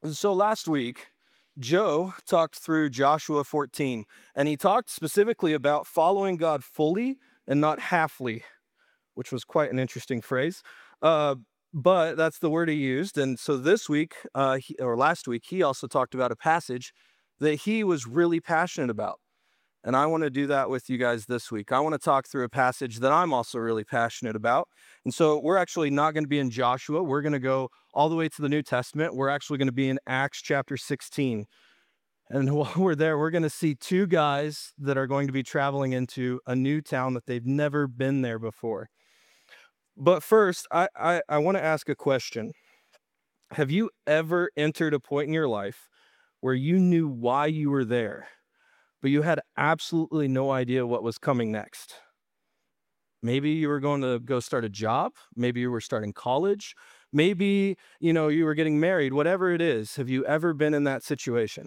So last week, Joe talked through Joshua 14, and he talked specifically about following God fully and not halfly, which was quite an interesting phrase. Uh, but that's the word he used. And so this week, or last week, he also talked about a passage that he was really passionate about. And I want to do that with you guys this week. I want to talk through a passage that I'm also really passionate about. And so we're actually not going to be in Joshua. We're going to go all the way to the New Testament. We're actually going to be in Acts chapter 16. And while we're there, we're going to see two guys that are going to be traveling into a new town that they've never been there before. But first, I want to ask a question. Have you ever entered a point in your life where you knew why you were there, but you had absolutely no idea what was coming next? Maybe you were going to go start a job. Maybe you were starting college. Maybe, you were getting married, whatever it is. Have you ever been in that situation?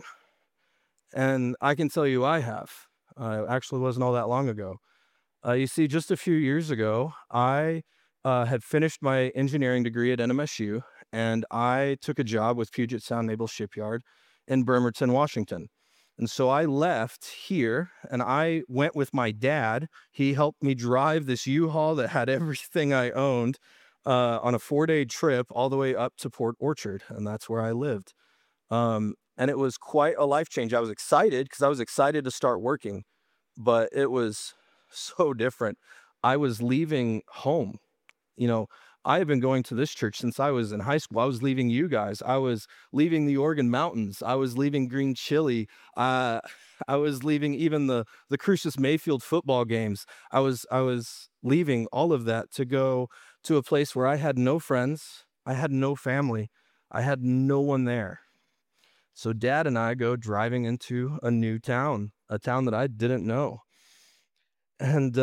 And I can tell you I have. It actually wasn't all that long ago. You see, just a few years ago, I had finished my engineering degree at NMSU, and I took a job with Puget Sound Naval Shipyard in Bremerton, Washington. And so I left here and I went with my dad. He helped me drive this U-Haul that had everything I owned on a 4-day trip all the way up to Port Orchard. And that's where I lived. And it was quite a life change. I was excited because I was excited to start working, but it was so different. I was leaving home. You know, I have been going to this church since I was in high school. I was leaving you guys. I was leaving the Oregon Mountains. I was leaving green chili. Uh, I was leaving even the Crucis Mayfield football games. I was leaving all of that to go to a place where I had no friends. I had no family. I had no one there. So dad and I go driving into a new town, a town that I didn't know. And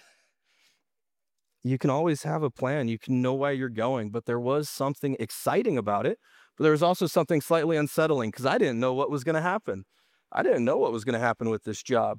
you can always have a plan. You can know why you're going, but there was something exciting about it. But there was also something slightly unsettling because I didn't know what was going to happen. I didn't know what was going to happen with this job.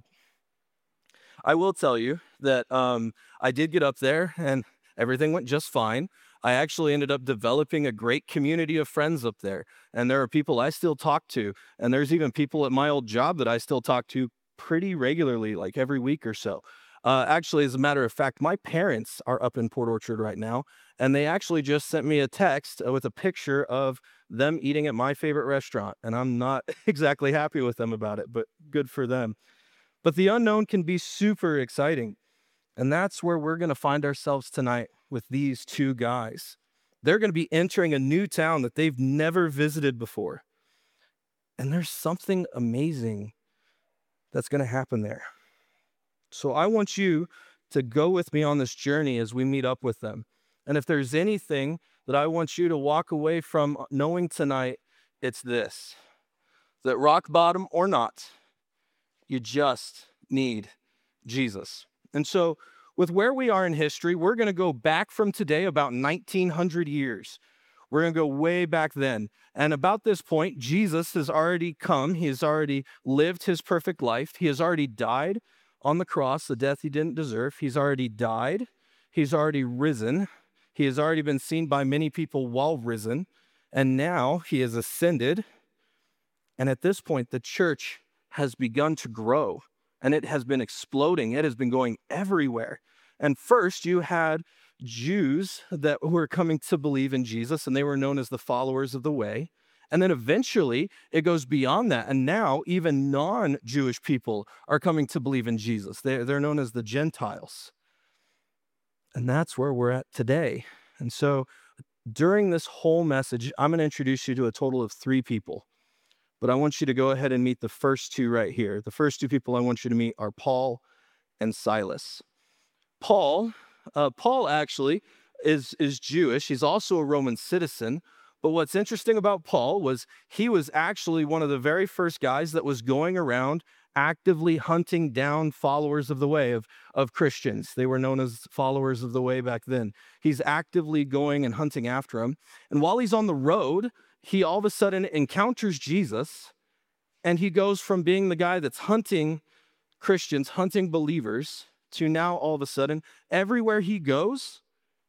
I will tell you that I did get up there and everything went just fine. I actually ended up developing a great community of friends up there. And there are people I still talk to. And there's even people at my old job that I still talk to pretty regularly, like every week or so. Actually, as a matter of fact, my parents are up in Port Orchard right now. And they actually just sent me a text with a picture of them eating at my favorite restaurant. And I'm not exactly happy with them about it, but good for them. But the unknown can be super exciting. And that's where we're going to find ourselves tonight with these two guys. They're going to be entering a new town that they've never visited before. And there's something amazing that's going to happen there. So I want you to go with me on this journey as we meet up with them. And if there's anything that I want you to walk away from knowing tonight, it's this: that rock bottom or not, you just need Jesus. And so, with where we are in history, we're going to go back from today about 1900 years. We're going to go way back then. And about this point, Jesus has already come. He has already lived his perfect life. He has already died on the cross, the death he didn't deserve. He's already died. He's already risen. He has already been seen by many people while risen. And now he has ascended. And at this point, the church has begun to grow and it has been exploding. It has been going everywhere. And first, you had Jews that were coming to believe in Jesus, and they were known as the followers of the way. And then eventually, it goes beyond that. And now, even non Jewish people are coming to believe in Jesus. They're known as the Gentiles. And that's where we're at today. And so, during this whole message, I'm going to introduce you to a total of 3 people. But I want you to go ahead and meet the first 2 right here. The first 2 people I want you to meet are Paul and Silas. Paul actually is Jewish. He's also a Roman citizen. But what's interesting about Paul was he was actually one of the very first guys that was going around actively hunting down followers of the way of Christians. They were known as followers of the way back then. He's actively going and hunting after them. And while he's on the road, he all of a sudden encounters Jesus, and he goes from being the guy that's hunting Christians, hunting believers, to now all of a sudden, everywhere he goes,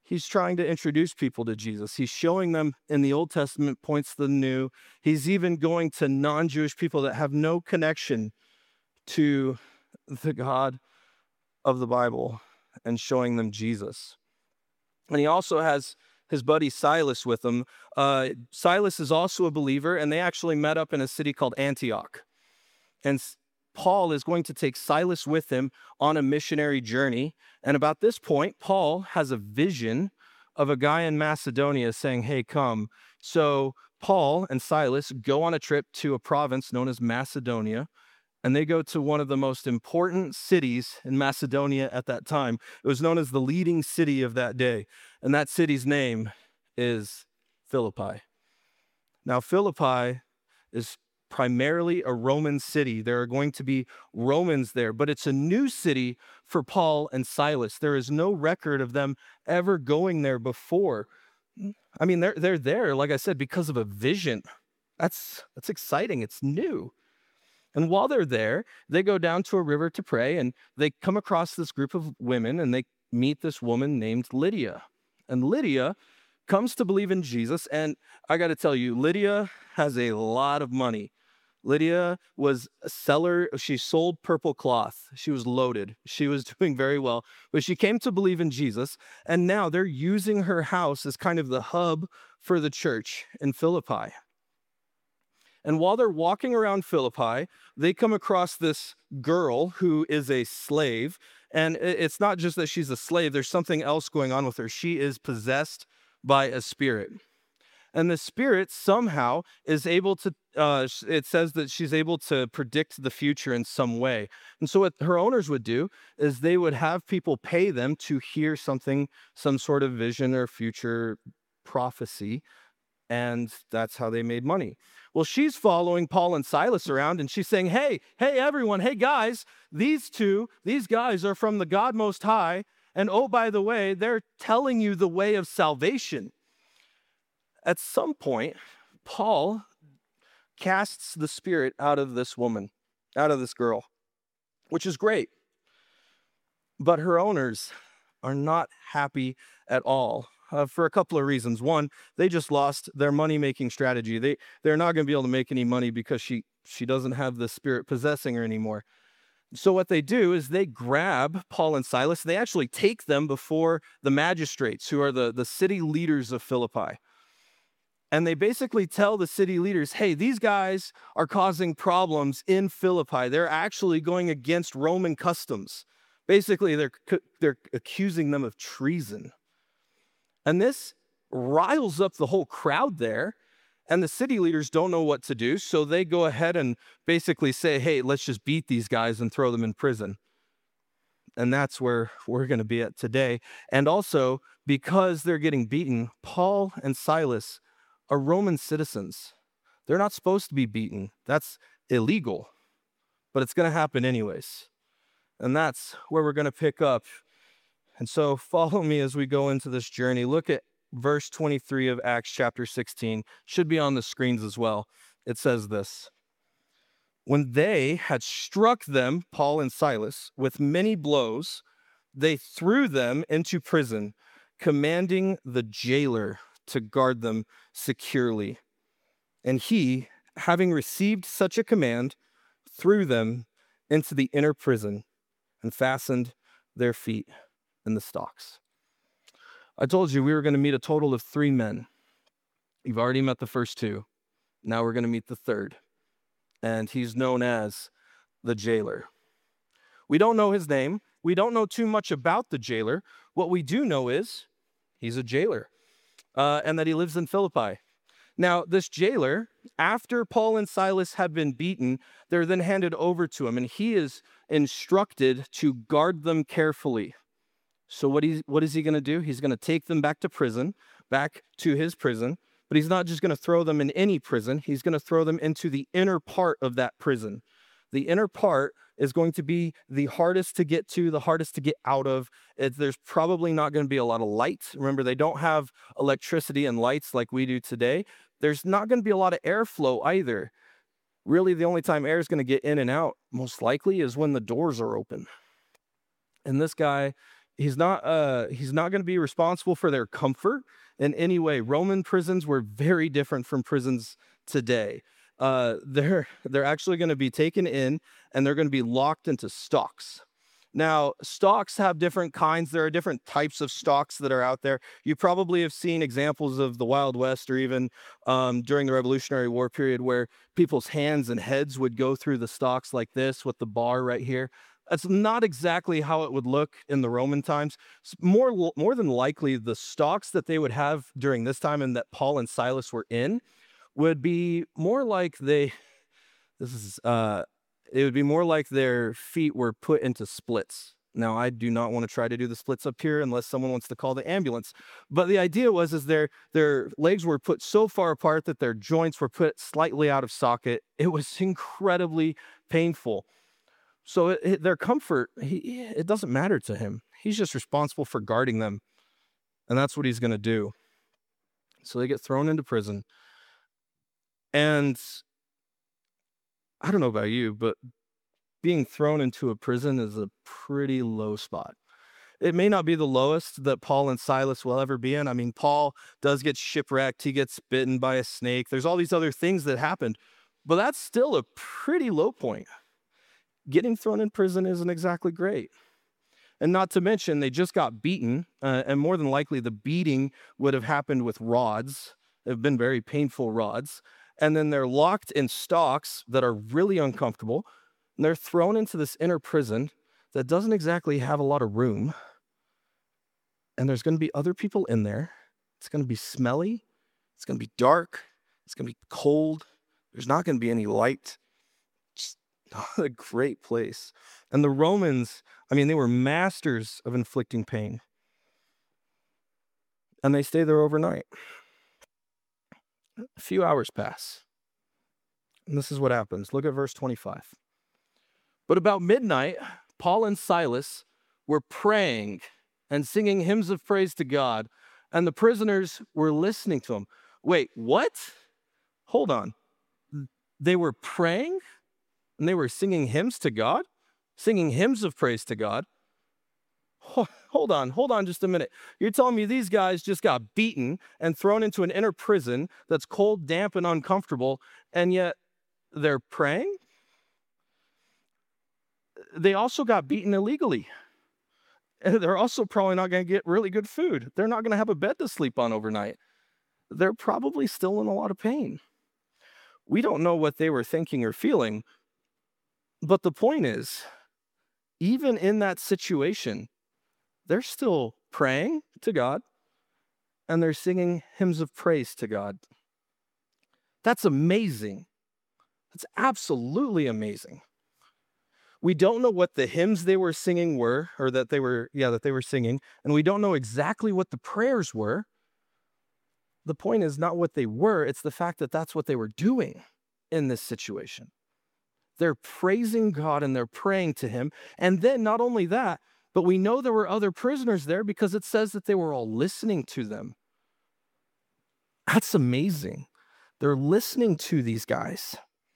He's trying to introduce people to Jesus. He's showing them in the Old Testament points to the New. He's even going to non-Jewish people that have no connection to the God of the Bible and showing them Jesus. And he also has his buddy Silas with him. Silas is also a believer, and they actually met up in a city called Antioch. And Paul is going to take Silas with him on a missionary journey. And about this point, Paul has a vision of a guy in Macedonia saying, hey, come. So Paul and Silas go on a trip to a province known as Macedonia, and they go to one of the most important cities in Macedonia at that time. It was known as the leading city of that day, and that city's name is Philippi. Now, Philippi is primarily a Roman city. There are going to be Romans there, but it's a new city for Paul and Silas. There is no record of them ever going there before. I mean, they're there, like I said, because of a vision. That's exciting. It's new. And while they're there, they go down to a river to pray, and they come across this group of women, and they meet this woman named Lydia. And Lydia comes to believe in Jesus, and I got to tell you, Lydia has a lot of money. Lydia was a seller. She sold purple cloth. She was loaded. She was doing very well, but she came to believe in Jesus, and now they're using her house as kind of the hub for the church in Philippi. And while they're walking around Philippi, they come across this girl who is a slave. And it's not just that she's a slave. There's something else going on with her. She is possessed by a spirit. And the spirit somehow is able to, it says that she's able to predict the future in some way. And so what her owners would do is they would have people pay them to hear something, some sort of vision or future prophecy. And that's how they made money. Well, she's following Paul and Silas around, and she's saying, hey, everyone, hey, guys, these guys are from the God Most High, and oh, by the way, they're telling you the way of salvation. At some point, Paul casts the spirit out of this woman, out of this girl, which is great. But her owners are not happy at all. For a couple of reasons. One, they just lost their money-making strategy. They're not going to be able to make any money because she doesn't have the spirit possessing her anymore. So what they do is they grab Paul and Silas. They actually take them before the magistrates, who are the city leaders of Philippi. And they basically tell the city leaders, hey, these guys are causing problems in Philippi. They're actually going against Roman customs. Basically, they're accusing them of treason. And this riles up the whole crowd there, and the city leaders don't know what to do, so they go ahead and basically say, hey, let's just beat these guys and throw them in prison. And that's where we're going to be at today. And also, because they're getting beaten, Paul and Silas are Roman citizens. They're not supposed to be beaten. That's illegal, but it's going to happen anyways. And that's where we're going to pick up. And so follow me as we go into this journey. Look at verse 23 of Acts chapter 16. Should be on the screens as well. It says this: when they had struck them, Paul and Silas, with many blows, they threw them into prison, commanding the jailer to guard them securely. And he, having received such a command, threw them into the inner prison and fastened their feet in the stocks. I told you we were going to meet a total of 3 men. You've already met the first 2. Now we're going to meet the third. And he's known as the jailer. We don't know his name. We don't know too much about the jailer. What we do know is he's a jailer, and that he lives in Philippi. Now, this jailer, after Paul and Silas have been beaten, they're then handed over to him, and he is instructed to guard them carefully. So what is he going to do? He's going to take them back to prison, back to his prison, but he's not just going to throw them in any prison. He's going to throw them into the inner part of that prison. The inner part is going to be the hardest to get to, the hardest to get out of. There's probably not going to be a lot of light. Remember, they don't have electricity and lights like we do today. There's not going to be a lot of airflow either. Really, the only time air is going to get in and out, most likely, is when the doors are open. And this guy He's not going to be responsible for their comfort in any way. Roman prisons were very different from prisons today. They're actually going to be taken in and they're going to be locked into stocks. Now, stocks have different kinds. There are different types of stocks that are out there. You probably have seen examples of the Wild West or even during the Revolutionary War period where people's hands and heads would go through the stocks like this with the bar right here. That's not exactly how it would look in the Roman times. More than likely, the stocks that they would have during this time and that Paul and Silas were in would be more like this is it would be more like their feet were put into splits. Now, I do not want to try to do the splits up here unless someone wants to call the ambulance. But the idea was is their legs were put so far apart that their joints were put slightly out of socket. It was incredibly painful. So their comfort, it doesn't matter to him. He's just responsible for guarding them. And that's what he's going to do. So they get thrown into prison. And I don't know about you, but being thrown into a prison is a pretty low spot. It may not be the lowest that Paul and Silas will ever be in. I mean, Paul does get shipwrecked. He gets bitten by a snake. There's all these other things that happened. But that's still a pretty low point. Getting thrown in prison isn't exactly great. And not to mention, they just got beaten, and more than likely the beating would have happened with rods. They've been very painful rods. And then they're locked in stocks that are really uncomfortable. And they're thrown into this inner prison that doesn't exactly have a lot of room. And there's going to be other people in there. It's going to be smelly. It's going to be dark. It's going to be cold. There's not going to be any light. Not a great place. And the Romans, I mean, they were masters of inflicting pain. And they stay there overnight. A few hours pass. And this is what happens. Look at verse 25. But about midnight, Paul and Silas were praying and singing hymns of praise to God, and the prisoners were listening to them. Wait, what? Hold on. They were praying? And they were singing hymns to God, singing hymns of praise to God. Hold on just a minute. You're telling me these guys just got beaten and thrown into an inner prison that's cold, damp, and uncomfortable, and yet they're praying? They also got beaten illegally. And they're also probably not going to get really good food. They're not going to have a bed to sleep on overnight. They're probably still in a lot of pain. We don't know what they were thinking or feeling. But the point is, even in that situation, they're still praying to God and they're singing hymns of praise to God. That's amazing. That's absolutely amazing. We don't know what the hymns they were singing were, or that they were singing, and we don't know exactly what the prayers were. The point is not what they were, it's the fact that that's what they were doing in this situation. They're praising God and they're praying to him. And then not only that, but we know there were other prisoners there because it says that they were all listening to them. That's amazing. They're listening to these guys.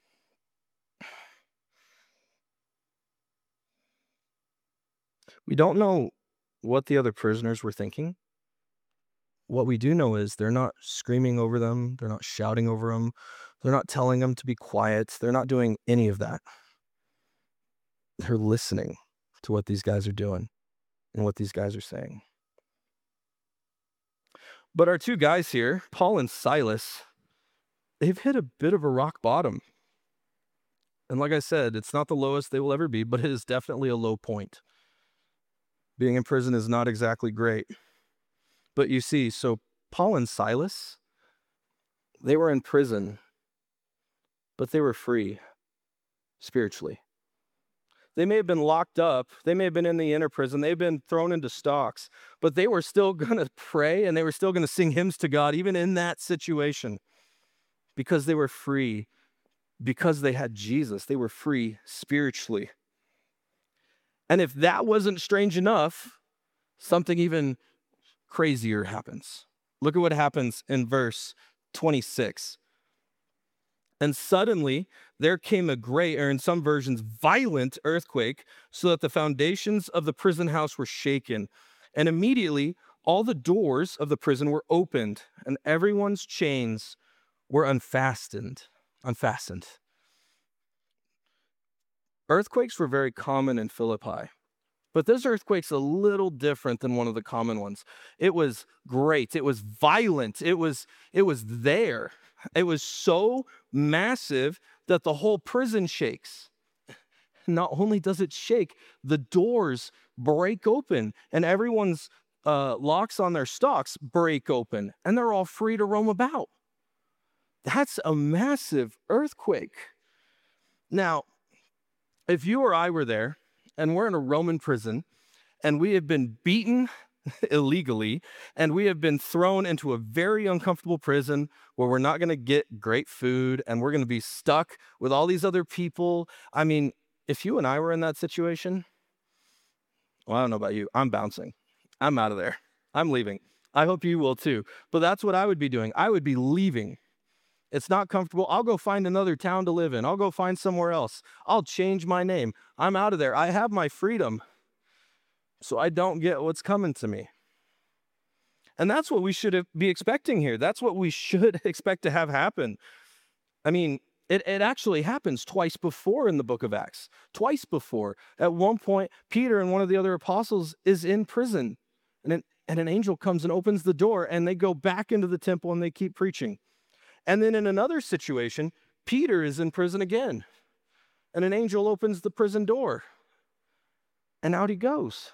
We don't know what the other prisoners were thinking. What we do know is they're not screaming over them. They're not shouting over them. They're not telling them to be quiet. They're not doing any of that. They're listening to what these guys are doing and what these guys are saying. But our two guys here, Paul and Silas, they've hit a bit of a rock bottom. And like I said, it's not the lowest they will ever be, but it is definitely a low point. Being in prison is not exactly great. But you see, so Paul and Silas, they were in prison, but they were free spiritually. They may have been locked up. They may have been in the inner prison. They've been thrown into stocks, but they were still going to pray and they were still going to sing hymns to God, even in that situation, because they were free. Because they had Jesus, they were free spiritually. And if that wasn't strange enough, something even crazier happens. Look at what happens in verse 26. And suddenly there came a great, or in some versions, violent earthquake, so that the foundations of the prison house were shaken. And immediately all the doors of the prison were opened, and everyone's chains were unfastened. Unfastened. Earthquakes were very common in Philippi, but this earthquake's a little different than one of the common ones. It was great. It was violent. It was there. It was so massive that the whole prison shakes. Not only does it shake, the doors break open, and everyone's locks on their stocks break open, and they're all free to roam about. That's a massive earthquake. Now, if you or I were there, and we're in a Roman prison, and we have been beaten illegally, and we have been thrown into a very uncomfortable prison where we're not going to get great food, and we're going to be stuck with all these other people. I mean, if you and I were in that situation, well, I don't know about you. I'm bouncing. I'm out of there. I'm leaving. I hope you will too. But that's what I would be doing. I would be leaving. It's not comfortable. I'll go find another town to live in. I'll go find somewhere else. I'll change my name. I'm out of there. I have my freedom, so I don't get what's coming to me. And that's what we should be expecting here. That's what we should expect to have happen. I mean, it actually happens twice before in the book of Acts. Twice before. At one point, Peter and one of the other apostles is in prison, and an angel comes and opens the door, and they go back into the temple and they keep preaching. And then in another situation, Peter is in prison again, and an angel opens the prison door, and out he goes.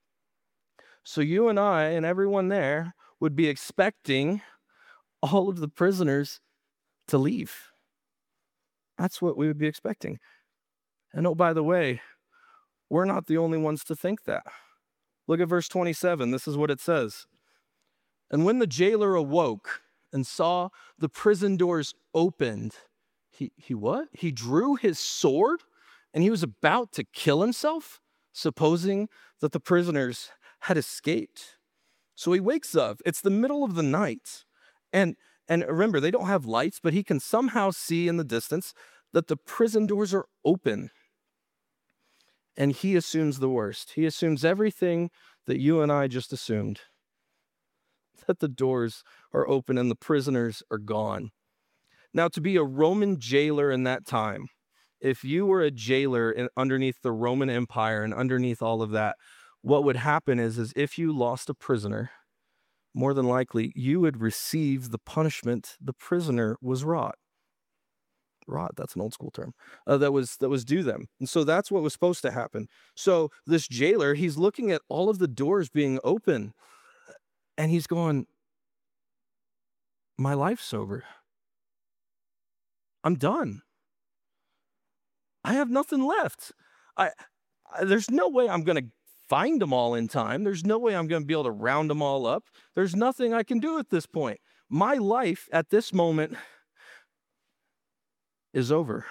So you and I and everyone there would be expecting all of the prisoners to leave. That's what we would be expecting. And oh, by the way, we're not the only ones to think that. Look at verse 27. This is what it says. And when the jailer awoke and saw the prison doors opened, he what? He drew his sword and he was about to kill himself, supposing that the prisoners had escaped. So he wakes up. It's the middle of the night. And remember, they don't have lights, but he can somehow see in the distance that the prison doors are open. And he assumes the worst. He assumes everything that you and I just assumed, that the doors are open and the prisoners are gone. Now, to be a Roman jailer in that time, if you were a jailer underneath the Roman Empire and underneath all of that, what would happen is if you lost a prisoner, more than likely you would receive the punishment the prisoner was wrought. Wrought, that's an old school term, that was due them. And so that's what was supposed to happen. So this jailer, he's looking at all of the doors being open, and he's going, my life's over. I'm done. I have nothing left. There's no way I'm going to find them all in time. There's no way I'm going to be able to round them all up. There's nothing I can do at this point. My life at this moment is over.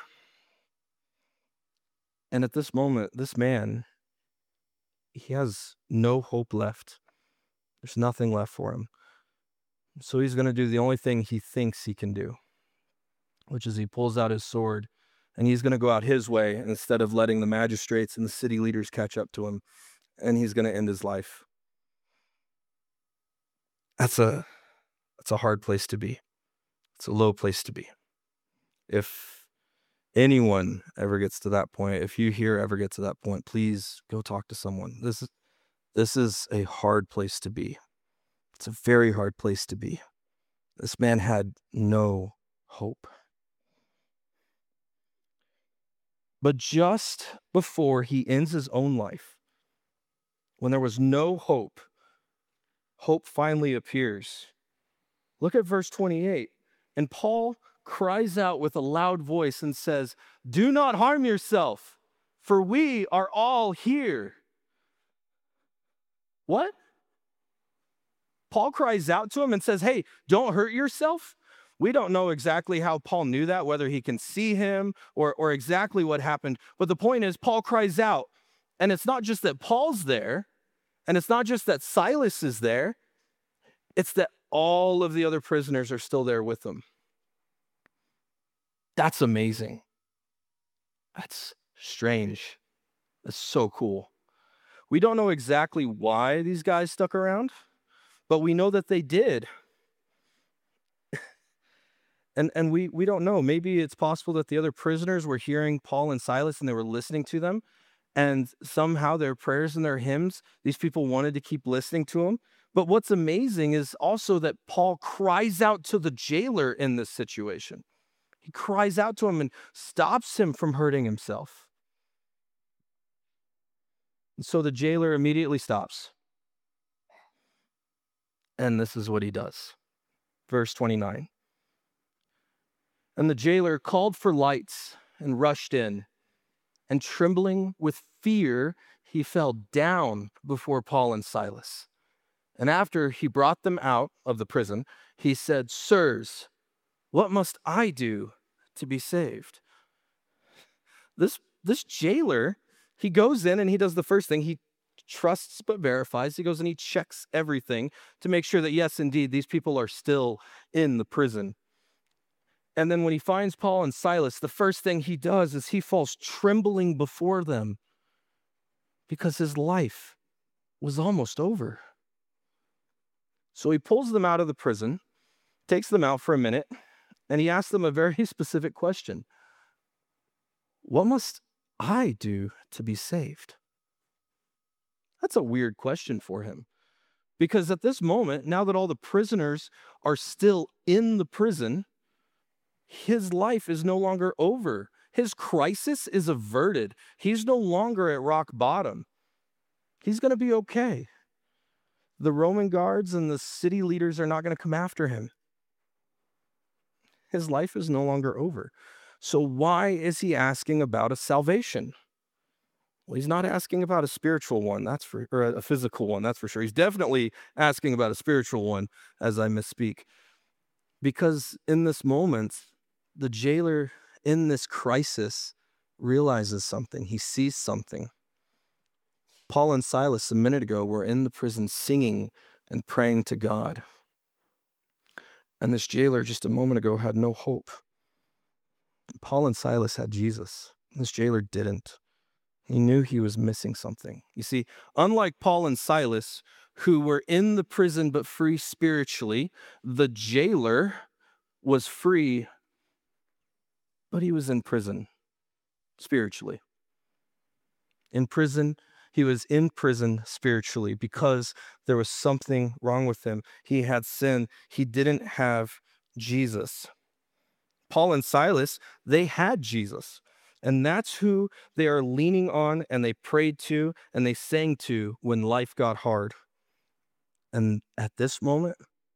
And at this moment, this man, he has no hope left. There's nothing left for him. So he's going to do the only thing he thinks he can do, which is he pulls out his sword and he's going to go out his way instead of letting the magistrates and the city leaders catch up to him, and he's going to end his life. That's a hard place to be. It's a low place to be. If anyone ever gets to that point, if you here ever get to that point, please go talk to someone. This is a hard place to be. It's a very hard place to be. This man had no hope. But just before he ends his own life, when there was no hope, hope finally appears. Look at verse 28. And Paul cries out with a loud voice and says, "Do not harm yourself, for we are all here." What? Paul cries out to him and says, hey, don't hurt yourself. We don't know exactly how Paul knew that, whether he can see him or exactly what happened. But the point is, Paul cries out. And it's not just that Paul's there, and it's not just that Silas is there. It's that all of the other prisoners are still there with them. That's amazing. That's strange. That's so cool. We don't know exactly why these guys stuck around, but we know that they did. And we don't know. Maybe it's possible that the other prisoners were hearing Paul and Silas and they were listening to them. And somehow their prayers and their hymns, these people wanted to keep listening to them. But what's amazing is also that Paul cries out to the jailer in this situation. He cries out to him and stops him from hurting himself. And so the jailer immediately stops. And this is what he does. Verse 29. And the jailer called for lights and rushed in. And trembling with fear, he fell down before Paul and Silas. And after he brought them out of the prison, he said, "Sirs, what must I do to be saved?" This jailer, he goes in and he does the first thing. He trusts but verifies. He goes and he checks everything to make sure that, yes, indeed, these people are still in the prison. And then when he finds Paul and Silas, the first thing he does is he falls trembling before them because his life was almost over. So he pulls them out of the prison, takes them out for a minute, and he asks them a very specific question. What must I do to be saved? That's a weird question for him. Because at this moment, now that all the prisoners are still in the prison, his life is no longer over. His crisis is averted. He's no longer at rock bottom. He's going to be okay. The Roman guards and the city leaders are not going to come after him. His life is no longer over. So why is he asking about a salvation? Well, he's not asking about a spiritual one, or a physical one, that's for sure. He's definitely asking about a spiritual one, as I misspeak. Because in this moment, the jailer in this crisis realizes something. He sees something. Paul and Silas a minute ago were in the prison singing and praying to God. And this jailer just a moment ago had no hope. Paul and Silas had Jesus. This jailer didn't. He knew he was missing something. You see, unlike Paul and Silas, who were in the prison but free spiritually, the jailer was free, but he was in prison spiritually. He was in prison spiritually because there was something wrong with him. He had sin. He didn't have Jesus. Paul and Silas, they had Jesus. And that's who they are leaning on and they prayed to and they sang to when life got hard. And at this moment,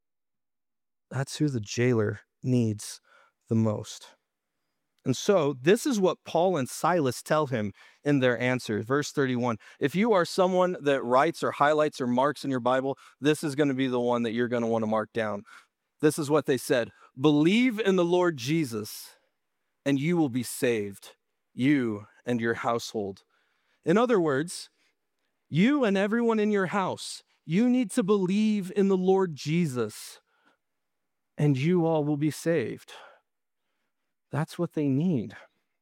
that's who the jailer needs the most. And so this is what Paul and Silas tell him in their answer. Verse 31. If you are someone that writes or highlights or marks in your Bible, this is going to be the one that you're going to want to mark down. This is what they said. Believe in the Lord Jesus, and you will be saved, you and your household. In other words, you and everyone in your house, you need to believe in the Lord Jesus, and you all will be saved. That's what they need.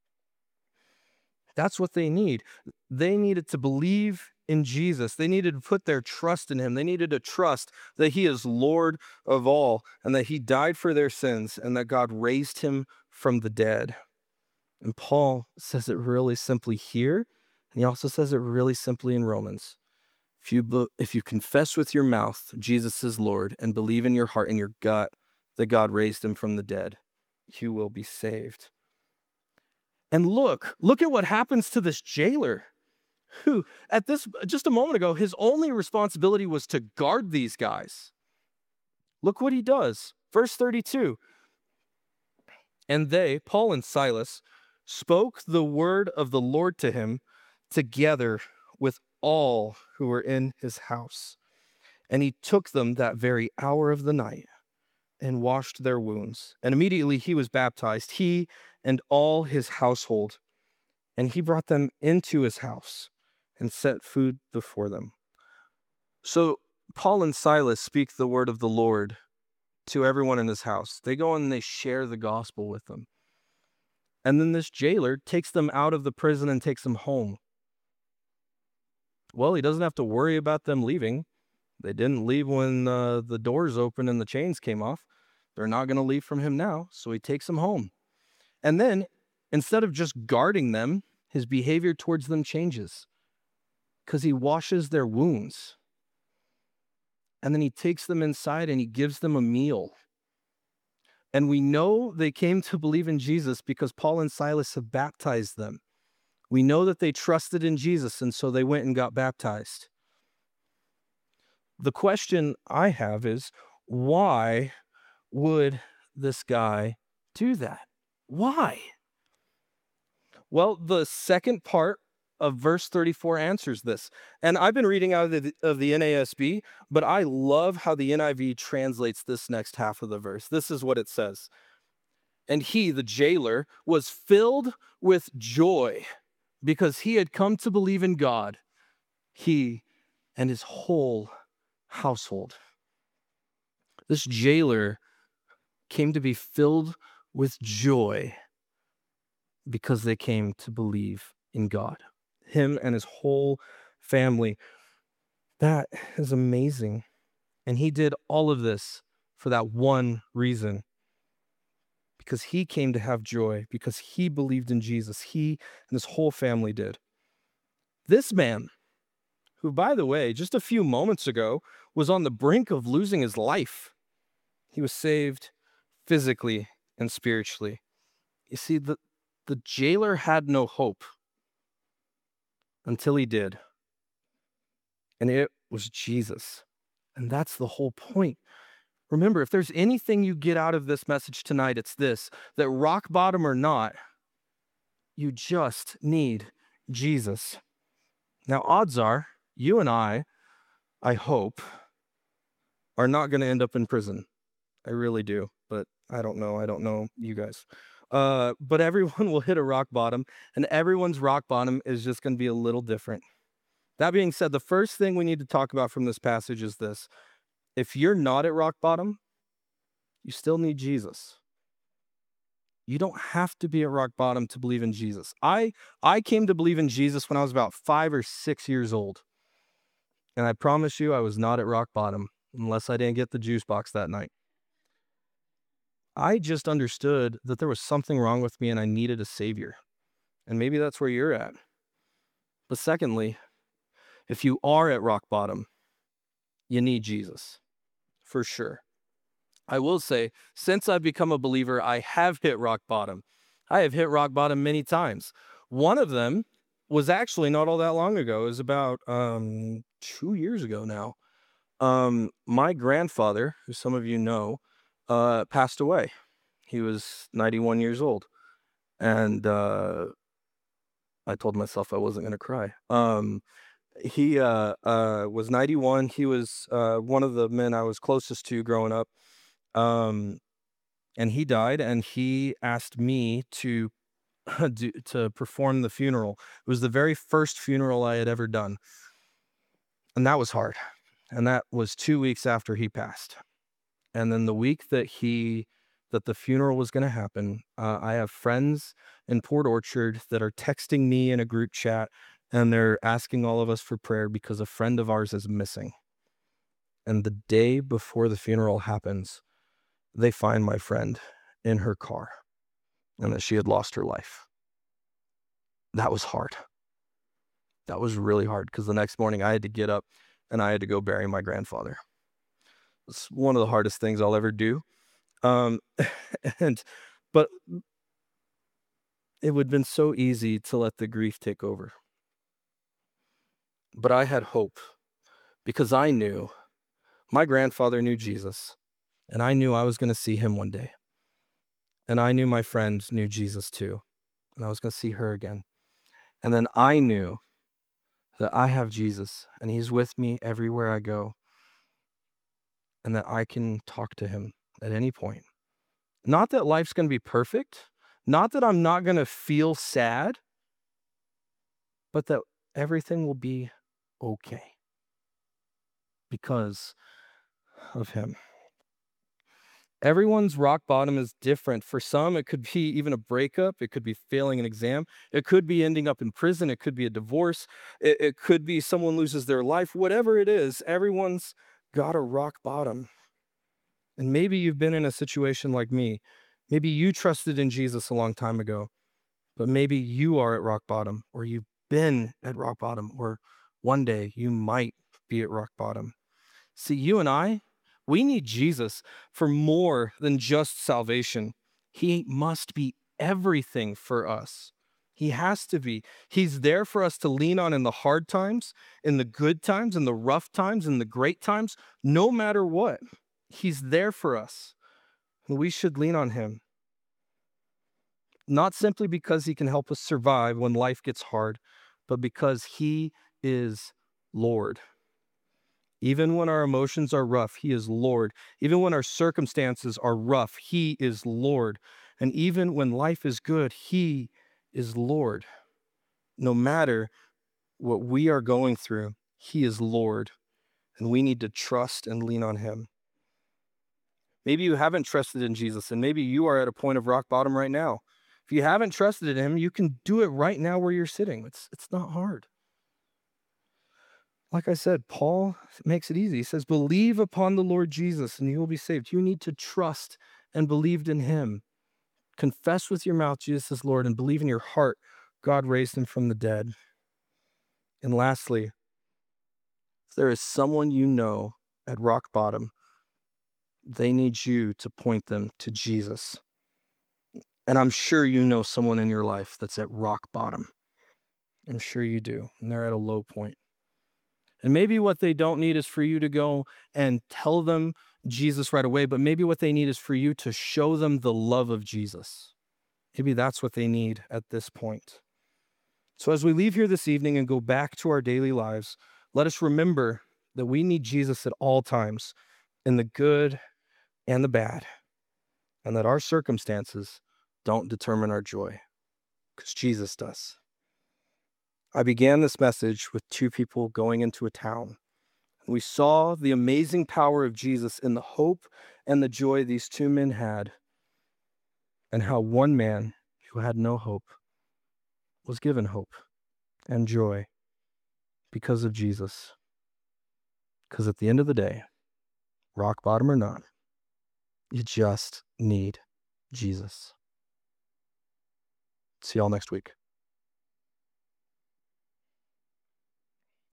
That's what they need. They needed to believe in Jesus. They needed to put their trust in him. They needed to trust that he is Lord of all and that he died for their sins and that God raised him from the dead. And Paul says it really simply here, and he also says it really simply in Romans. If you confess with your mouth Jesus is Lord and believe in your heart and your gut that God raised him from the dead, you will be saved. And look at what happens to this jailer who, just a moment ago, his only responsibility was to guard these guys. Look what he does. Verse 32. And they, Paul and Silas, spoke the word of the Lord to him together with all who were in his house. And he took them that very hour of the night and washed their wounds. And immediately he was baptized, he and all his household. And he brought them into his house and set food before them. So Paul and Silas speak the word of the Lord to everyone in his house. They go and they share the gospel with them. And then this jailer takes them out of the prison and takes them home. Well, he doesn't have to worry about them leaving. They didn't leave when the doors opened and the chains came off. They're not going to leave from him now, so he takes them home. And then, instead of just guarding them, his behavior towards them changes because he washes their wounds. And then he takes them inside and he gives them a meal. And we know they came to believe in Jesus because Paul and Silas have baptized them. We know that they trusted in Jesus, and so they went and got baptized. The question I have is, why would this guy do that? Why? Well, the second part of verse 34 answers this. And I've been reading out of the NASB, but I love how the NIV translates this next half of the verse. This is what it says. And he, the jailer, was filled with joy because he had come to believe in God, he and his whole household. This jailer came to be filled with joy because they came to believe in God, him and his whole family. That is amazing. And he did all of this for that one reason, because he came to have joy, because he believed in Jesus. He and his whole family did. This man, who, by the way, just a few moments ago was on the brink of losing his life, he was saved physically and spiritually. You see, the jailer had no hope until he did. And it was Jesus. And that's the whole point. Remember, if there's anything you get out of this message tonight, it's this: that rock bottom or not, you just need Jesus. Now, odds are, you and I hope, are not going to end up in prison. I really do, but I don't know. I don't know you guys. But everyone will hit a rock bottom, and everyone's rock bottom is just going to be a little different. That being said, the first thing we need to talk about from this passage is this: if you're not at rock bottom, you still need Jesus. You don't have to be at rock bottom to believe in Jesus. I came to believe in Jesus when I was about 5 or 6 years old. And I promise you, I was not at rock bottom, unless I didn't get the juice box that night. I just understood that there was something wrong with me and I needed a savior. And maybe that's where you're at. But secondly, if you are at rock bottom, you need Jesus, for sure. I will say, since I've become a believer, I have hit rock bottom. I have hit rock bottom many times. One of them was actually not all that long ago. It was about 2 years ago now. My grandfather, who some of you know, passed away. He was 91 years old. And I told myself I wasn't going to cry. He was 91. He was one of the men I was closest to growing up. And he died, and he asked me to to perform the funeral. It was the very first funeral I had ever done. And that was hard. And that was 2 weeks after he passed. And then the week that the funeral was going to happen, I have friends in Port Orchard that are texting me in a group chat, and they're asking all of us for prayer because a friend of ours is missing. And the day before the funeral happens, they find my friend in her car and that she had lost her life. That was hard. That was really hard, because the next morning I had to get up and I had to go bury my grandfather. It's one of the hardest things I'll ever do. But it would have been so easy to let the grief take over. But I had hope, because I knew my grandfather knew Jesus, and I knew I was going to see him one day. And I knew my friend knew Jesus too, and I was going to see her again. And then I knew that I have Jesus, and he's with me everywhere I go, and that I can talk to him at any point. Not that life's going to be perfect, not that I'm not going to feel sad, but that everything will be okay because of him. Everyone's rock bottom is different. For some, it could be even a breakup. It could be failing an exam. It could be ending up in prison. It could be a divorce. It could be someone loses their life. Whatever it is, everyone's got a rock bottom. And maybe you've been in a situation like me. Maybe you trusted in Jesus a long time ago, but maybe you are at rock bottom, or you've been at rock bottom, or one day you might be at rock bottom. See, you and I, we need Jesus for more than just salvation. He must be everything for us. He has to be. He's there for us to lean on in the hard times, in the good times, in the rough times, in the great times, no matter what. He's there for us. We should lean on him. Not simply because he can help us survive when life gets hard, but because he is Lord. Even when our emotions are rough, he is Lord. Even when our circumstances are rough, he is Lord. And even when life is good, he is Lord. No matter what we are going through, he is Lord. And we need to trust and lean on him. Maybe you haven't trusted in Jesus, and maybe you are at a point of rock bottom right now. If you haven't trusted in him, you can do it right now where you're sitting. It's not hard. Like I said, Paul makes it easy. He says, believe upon the Lord Jesus and you will be saved. You need to trust and believe in him. Confess with your mouth Jesus is Lord and believe in your heart God raised him from the dead. And lastly, if there is someone you know at rock bottom, they need you to point them to Jesus. And I'm sure you know someone in your life that's at rock bottom. I'm sure you do. And they're at a low point. And maybe what they don't need is for you to go and tell them Jesus right away, but maybe what they need is for you to show them the love of Jesus. Maybe that's what they need at this point. So as we leave here this evening and go back to our daily lives, let us remember that we need Jesus at all times, in the good and the bad, and that our circumstances don't determine our joy, because Jesus does. I began this message with two people going into a town. We saw the amazing power of Jesus in the hope and the joy these two men had, and how one man who had no hope was given hope and joy because of Jesus. Because at the end of the day, rock bottom or not, you just need Jesus. See y'all next week.